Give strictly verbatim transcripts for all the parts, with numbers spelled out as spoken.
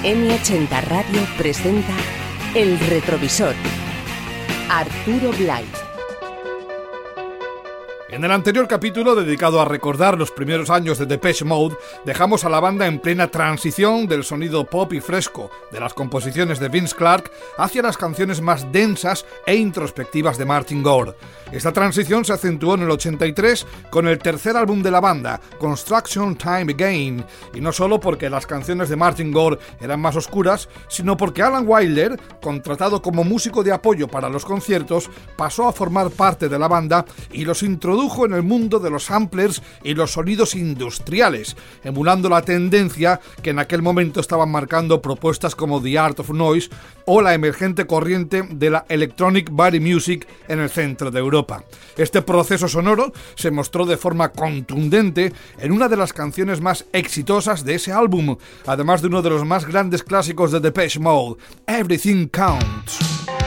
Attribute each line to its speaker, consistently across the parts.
Speaker 1: eme ochenta Radio presenta El Retrovisor. Arturo Blay.
Speaker 2: En el anterior capítulo, dedicado a recordar los primeros años de Depeche Mode, dejamos a la banda en plena transición del sonido pop y fresco de las composiciones de Vince Clarke hacia las canciones más densas e introspectivas de Martin Gore. Esta transición se acentuó en el ochenta y tres con el tercer álbum de la banda, Construction Time Again, y no solo porque las canciones de Martin Gore eran más oscuras, sino porque Alan Wilder, contratado como músico de apoyo para los conciertos, pasó a formar parte de la banda y los introdujo en el mundo de los samplers y los sonidos industriales, emulando la tendencia que en aquel momento estaban marcando propuestas como The Art of Noise o la emergente corriente de la Electronic Body Music en el centro de Europa. Este proceso sonoro se mostró de forma contundente en una de las canciones más exitosas de ese álbum, además de uno de los más grandes clásicos de Depeche Mode, Everything Counts.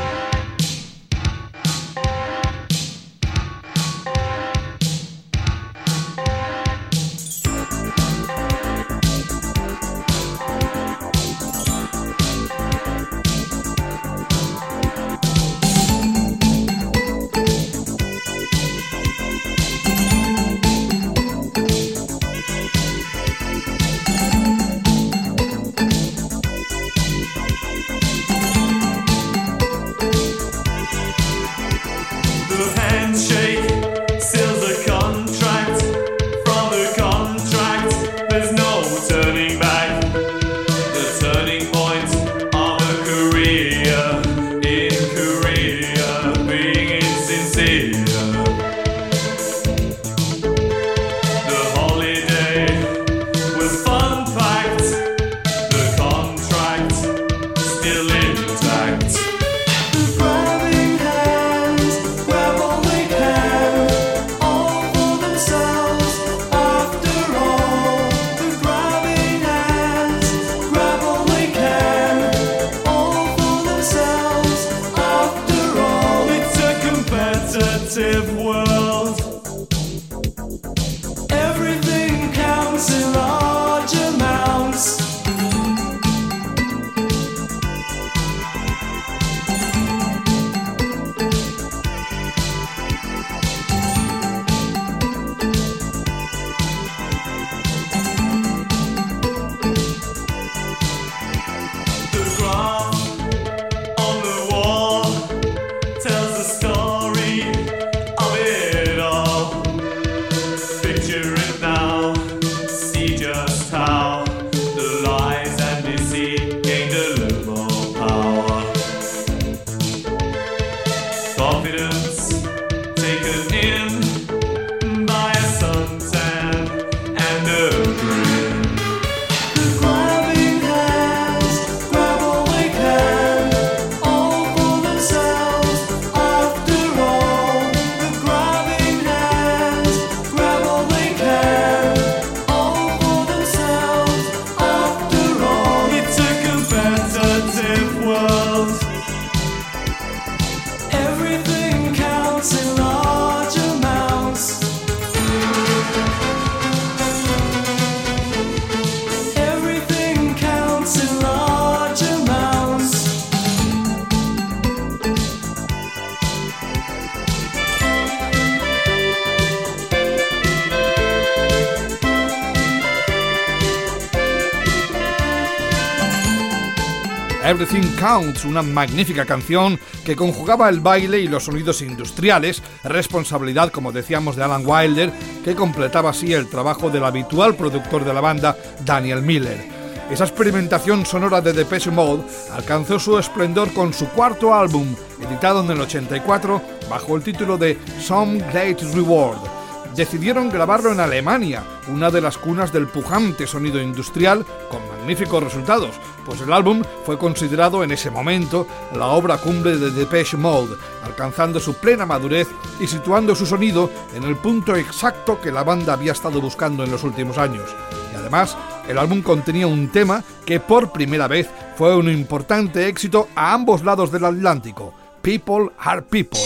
Speaker 2: Everything Counts, una magnífica canción que conjugaba el baile y los sonidos industriales, responsabilidad, como decíamos, de Alan Wilder, que completaba así el trabajo del habitual productor de la banda, Daniel Miller. Esa experimentación sonora de Depeche Mode alcanzó su esplendor con su cuarto álbum, editado en el ochenta y cuatro, bajo el título de Some Great Reward. Decidieron grabarlo en Alemania, una de las cunas del pujante sonido industrial, con magníficos resultados, pues el álbum fue considerado en ese momento la obra cumbre de Depeche Mode, alcanzando su plena madurez y situando su sonido en el punto exacto que la banda había estado buscando en los últimos años. Y además, el álbum contenía un tema que por primera vez fue un importante éxito a ambos lados del Atlántico, People Are People.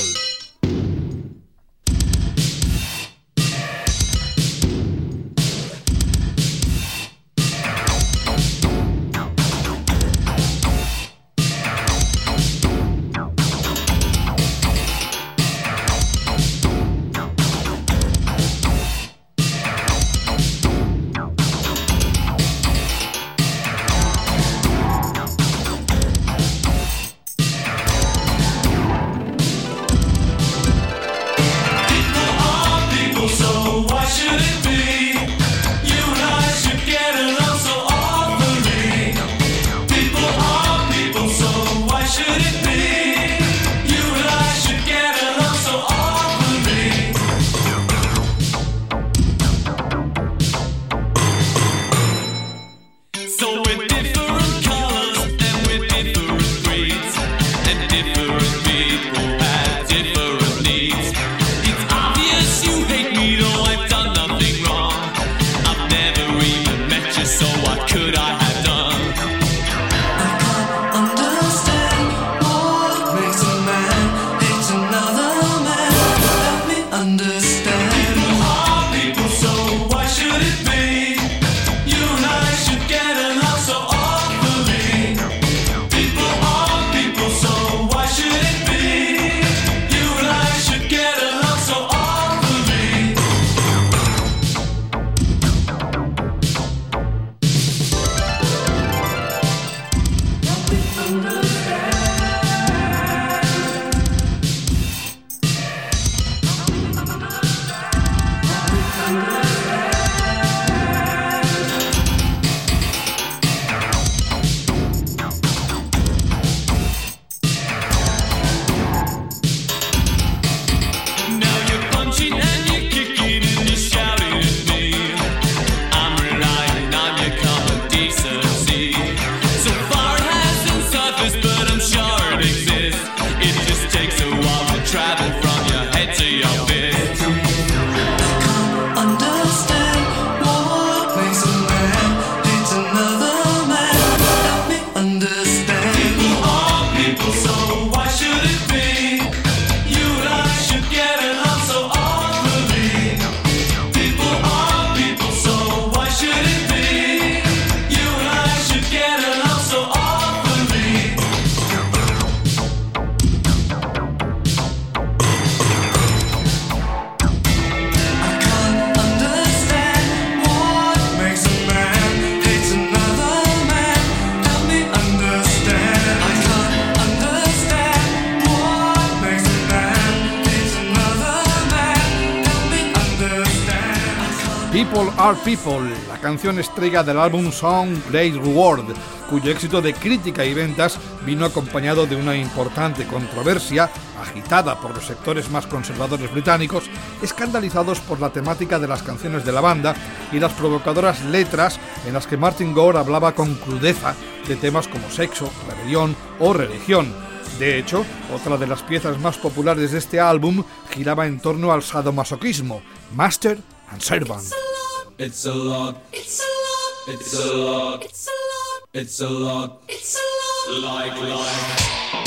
Speaker 2: People Are People, la canción estrella del álbum Song Great Reward, cuyo éxito de crítica y ventas vino acompañado de una importante controversia agitada por los sectores más conservadores británicos, escandalizados por la temática de las canciones de la banda y las provocadoras letras en las que Martin Gore hablaba con crudeza de temas como sexo, rebelión o religión. De hecho, otra de las piezas más populares de este álbum giraba en torno al sadomasoquismo, Master and Servant.
Speaker 3: It's a lot, it's a lot, it's a lot, it's a lot, it's a lot, it's a lot, like life.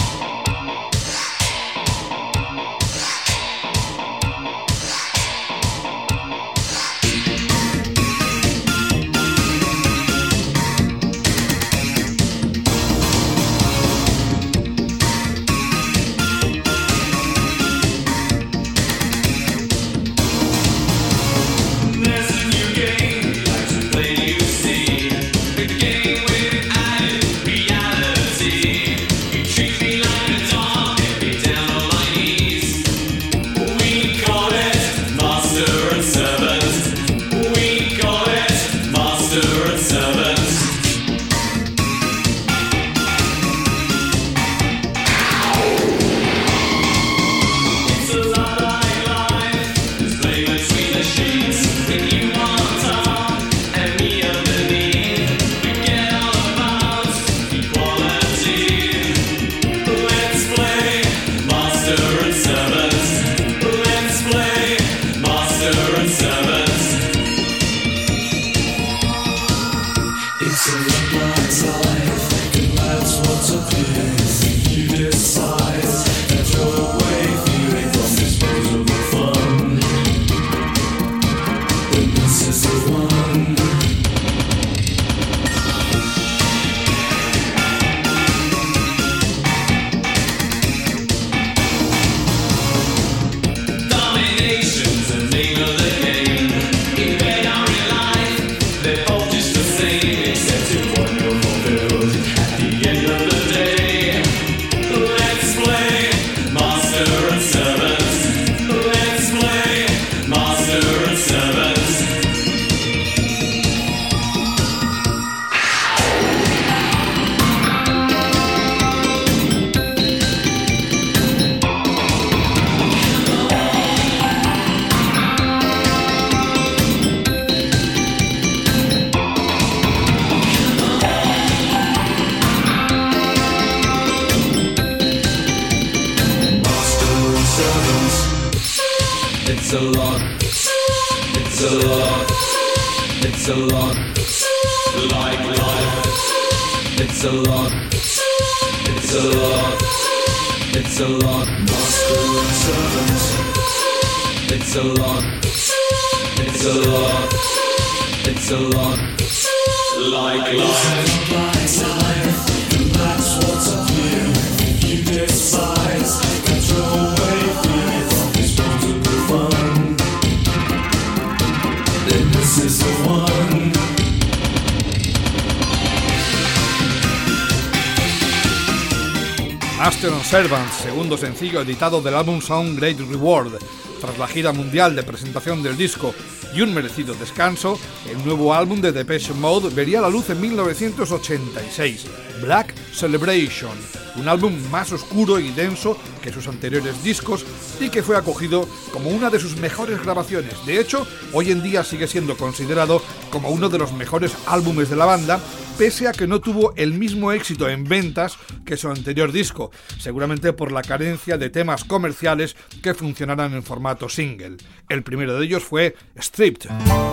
Speaker 3: It's a lot, it's a lot, it's a lot, like life. It's a lot, it's a lot, it's a lot, master and servant. It's a lot. It's a lot. It's a lot. Like life. That's what's up here. You despise. Control away fear from this multiple fun. Then this is the one.
Speaker 2: Master and Servants, segundo sencillo editado del álbum Sound Great Reward. Tras la gira mundial de presentación del disco y un merecido descanso, el nuevo álbum de Depeche Mode vería la luz en mil novecientos ochenta y seis, Black Celebration, un álbum más oscuro y denso que sus anteriores discos y que fue acogido como una de sus mejores grabaciones. De hecho, hoy en día sigue siendo considerado como uno de los mejores álbumes de la banda, pese a que no tuvo el mismo éxito en ventas que su anterior disco, seguramente por la carencia de temas comerciales que funcionaran en formato single. El primero de ellos fue Stripped.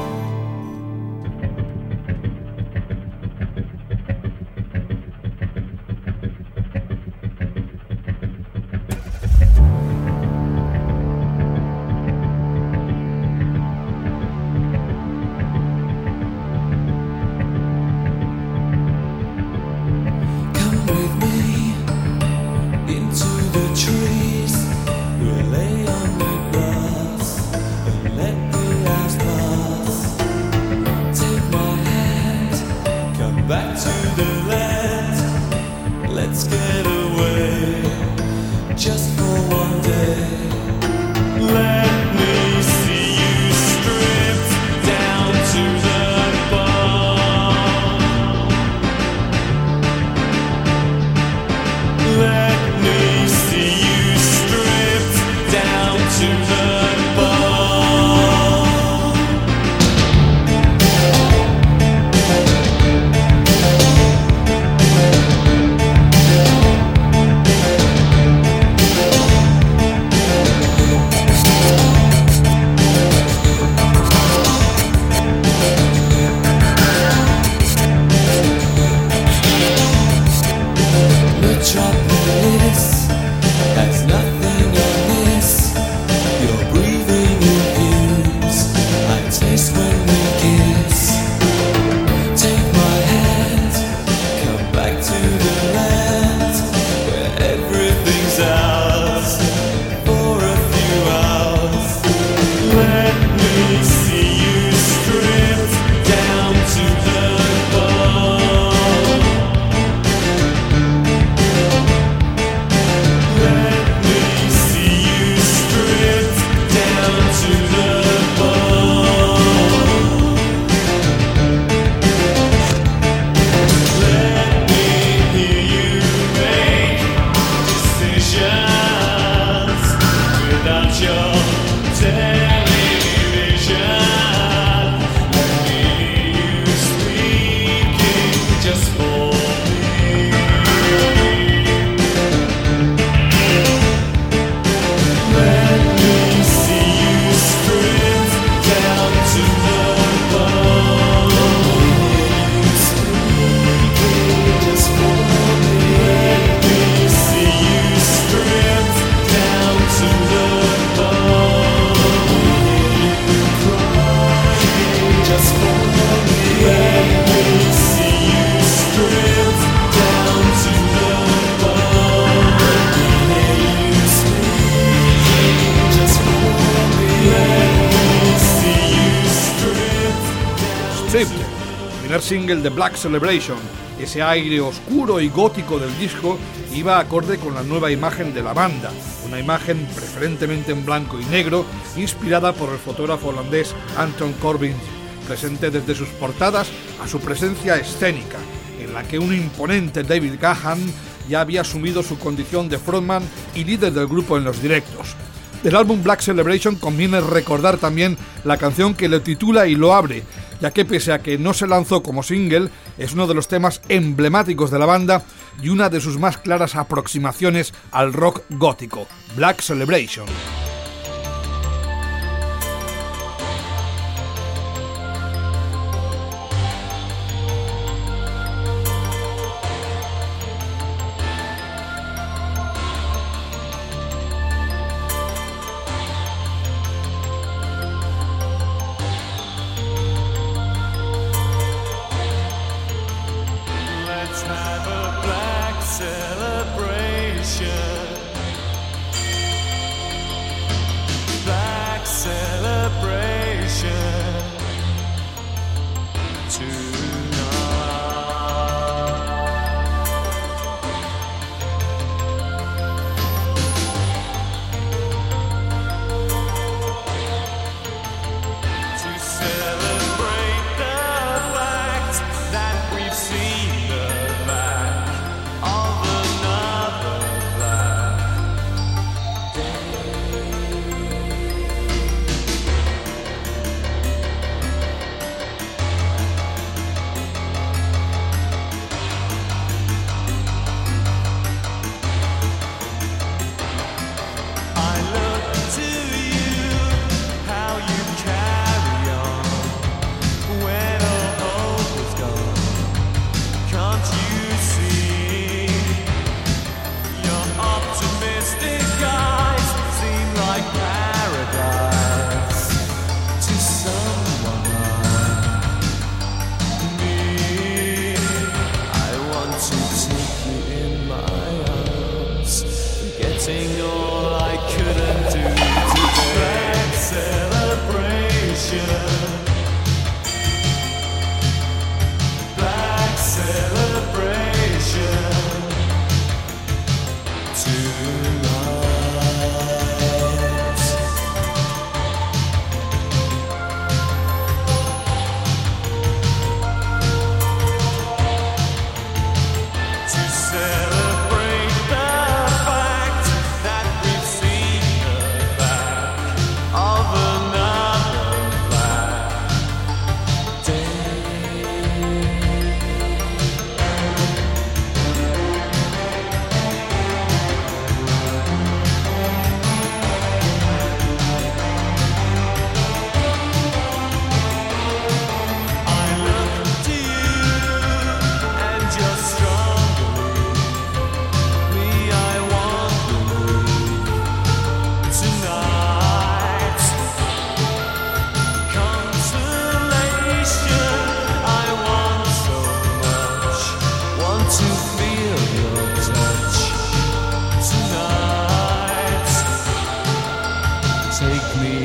Speaker 2: Single de Black Celebration. Ese aire oscuro y gótico del disco iba acorde con la nueva imagen de la banda, una imagen preferentemente en blanco y negro, inspirada por el fotógrafo holandés Anton Corbijn, presente desde sus portadas a su presencia escénica, en la que un imponente David Gahan ya había asumido su condición de frontman y líder del grupo en los directos. Del álbum Black Celebration conviene recordar también la canción que lo titula y lo abre, ya que pese a que no se lanzó como single, es uno de los temas emblemáticos de la banda y una de sus más claras aproximaciones al rock gótico, Black Celebration.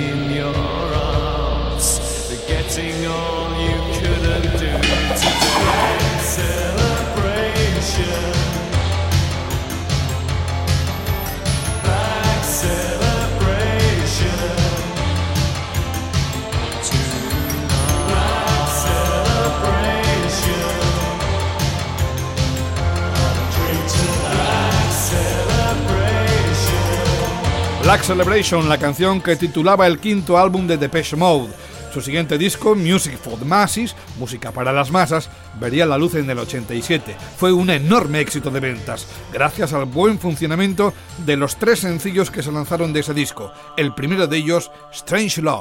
Speaker 3: in your arms, forgetting all you couldn't do today. Celebration, black celebration, tonight. Black celebration, drink tonight. Celebration.
Speaker 2: Black Celebration, la canción que titulaba el quinto álbum de Depeche Mode. Su siguiente disco, Music for the Masses, música para las masas, vería la luz en el ochenta y siete. Fue un enorme éxito de ventas, gracias al buen funcionamiento de los tres sencillos que se lanzaron de ese disco. El primero de ellos, Strange Love.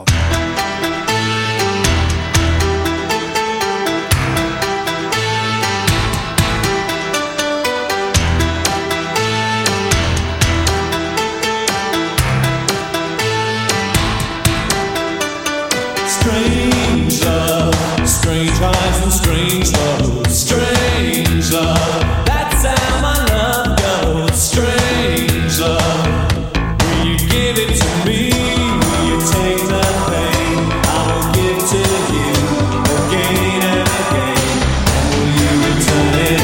Speaker 3: Strange love, strange eyes and strange love, strange love, that's how my love goes. Strange love, will you give it to me? Will you take the pain I will give to you again and again? And will you return it?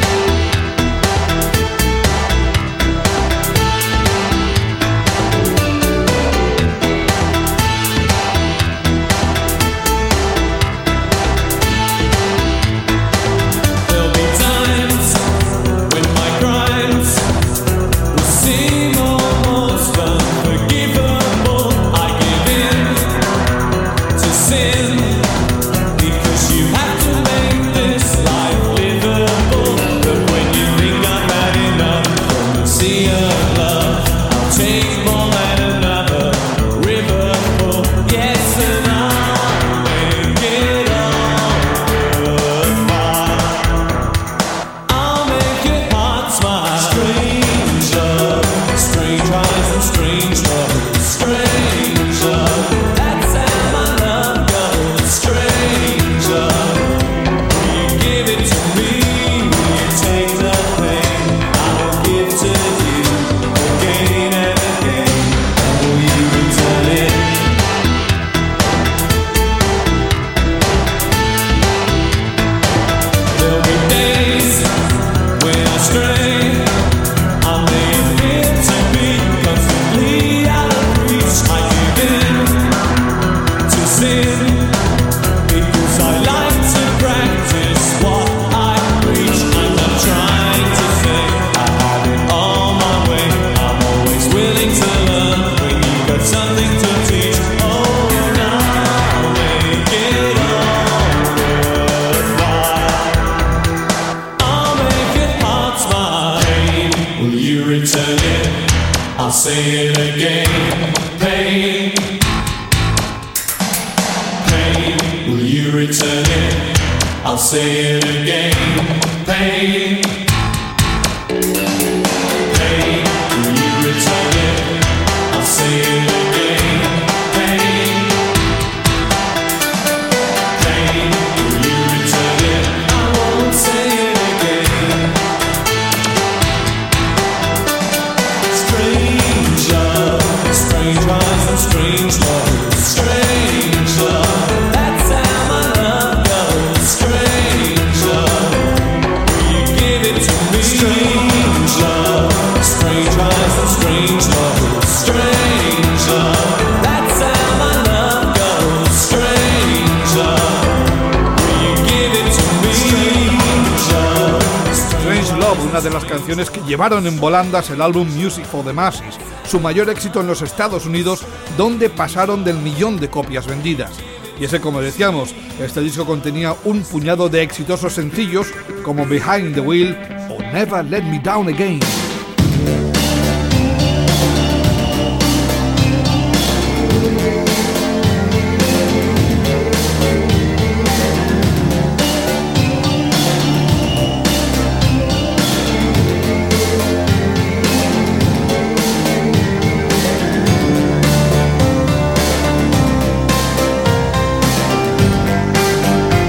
Speaker 2: Una de las canciones que llevaron en volandas el álbum Music for the Masses, su mayor éxito en los Estados Unidos, donde pasaron del millón de copias vendidas. Y ese, como decíamos, este disco contenía un puñado de exitosos sencillos como Behind the Wheel o Never Let Me Down Again.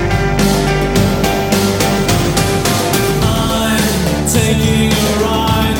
Speaker 3: Taking a ride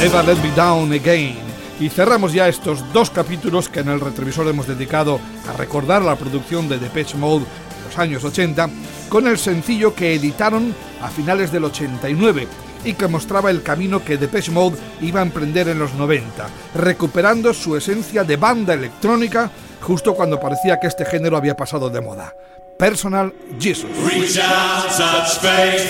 Speaker 2: Never Let Me Down Again. Y cerramos ya estos dos capítulos que en el retrovisor hemos dedicado a recordar la producción de Depeche Mode en los años ochenta, con el sencillo que editaron a finales del ochenta y nueve y que mostraba el camino que Depeche Mode iba a emprender en los noventa, recuperando su esencia de banda electrónica justo cuando parecía que este género había pasado de moda. Personal Jesus.
Speaker 3: Reach out, touch faith.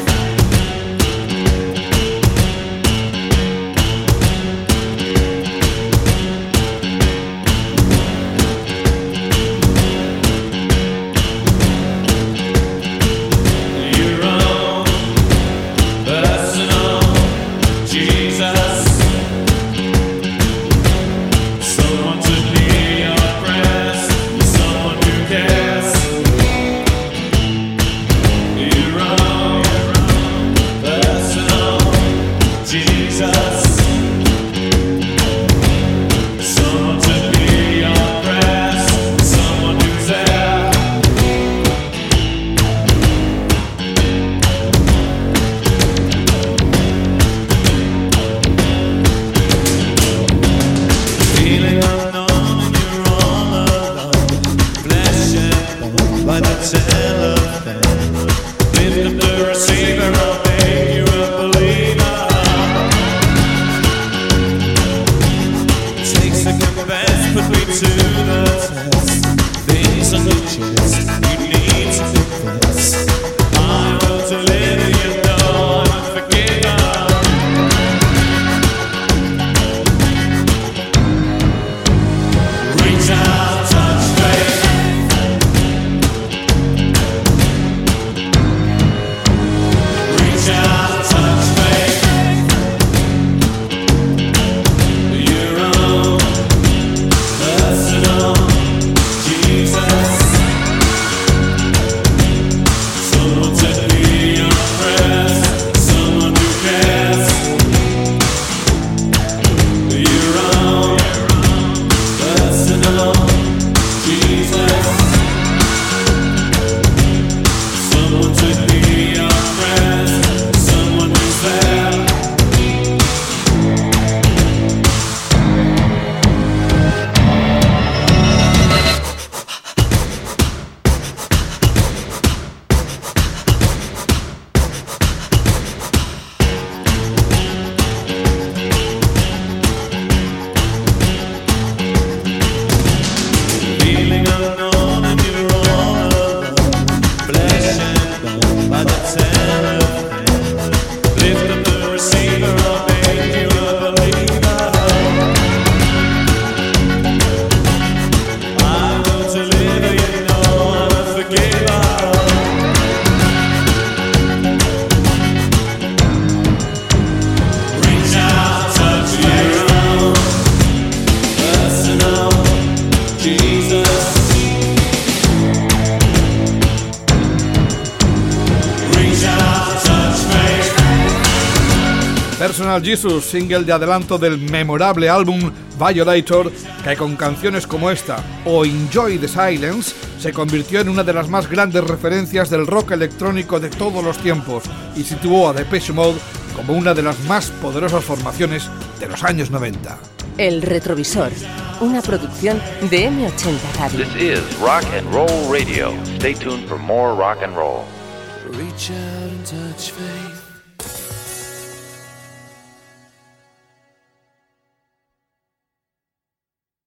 Speaker 2: Personal Jesus, single de adelanto del memorable álbum Violator, que con canciones como esta o Enjoy the Silence se convirtió en una de las más grandes referencias del rock electrónico de todos los tiempos y situó a Depeche Mode como una de las más poderosas formaciones de los años noventa.
Speaker 1: El retrovisor, una producción de eme ochenta Radio.
Speaker 4: This is Rock and Roll Radio. Stay tuned for more rock and roll.
Speaker 3: Reach out and touch faith.